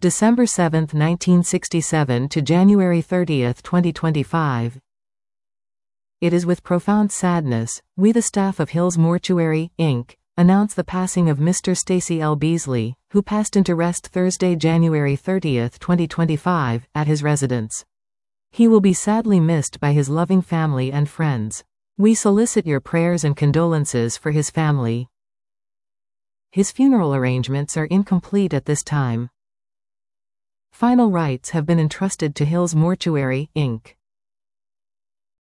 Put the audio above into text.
December 7, 1967 to January 30, 2025. It is with profound sadness, we the staff of Hills Mortuary, Inc., announce the passing of Mr. Stacy L. Beasley, who passed into rest Thursday, January 30, 2025, at his residence. He will be sadly missed by his loving family and friends. We solicit your prayers and condolences for his family. His funeral arrangements are incomplete at this time. Final rites have been entrusted to Hills Mortuary, Inc.